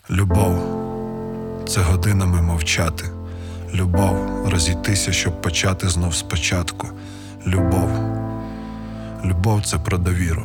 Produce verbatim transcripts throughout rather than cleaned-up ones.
Любов – це годинами мовчати. Любов – розійтися, щоб почати знов спочатку. Любов – любов – це про довіру.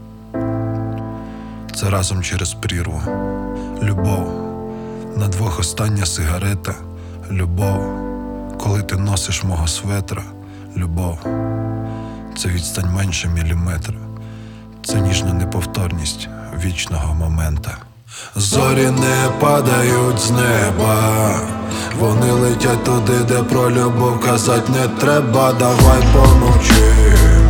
Це разом через прірву. Любов – на двох остання сигарета. Любов – коли ти носиш мого светра. Любов – це відстань менше міліметра. Це ніжна неповторність вічного момента. Зорі не падають з неба, вони летять туди, де про любов казать не треба. Давай помовчим,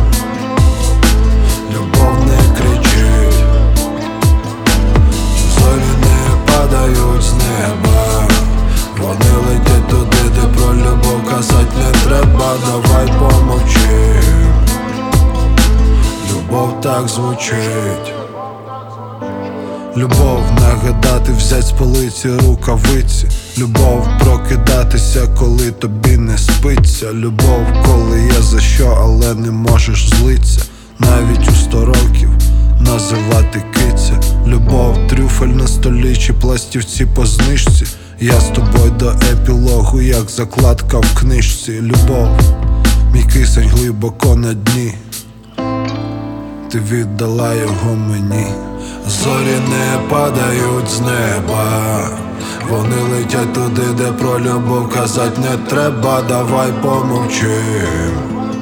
любов не кричить. Зорі не падають з неба, вони летять туди, де про любов казать не треба. Давай помовчим, любов так звучить. Любов нагадати, взять з полиці рукавиці. Любов прокидатися, коли тобі не спиться. Любов, коли є за що, але не можеш злиться. Навіть у сто років називати киця. Любов, трюфель на столі чи пластівці по знижці. Я з тобою до епілогу, як закладка в книжці. Любов, мій кисень глибоко на дні, ти віддала його мені. Зорі не падають з неба, вони летять туди, де про любов казать не треба. Давай помовчим,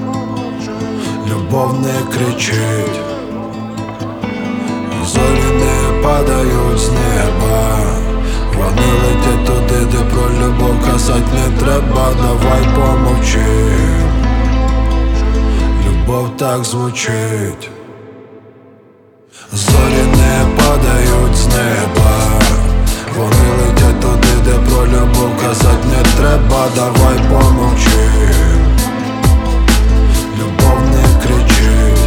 любов не кричить. Зорі не падають з неба, вони летять туди, де про любов казать не треба. Давай помовчим, любов так звучить. Зорі не падають з неба, вони летять туди, де про любов казать не треба. Давай помовчим, любов не кричить.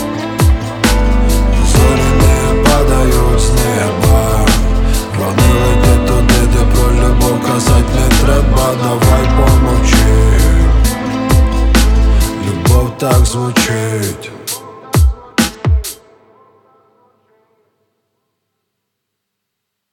Зорі не падають з неба, вони летять туди, де про любов казать не треба. Давай помовчим, любов так звучить.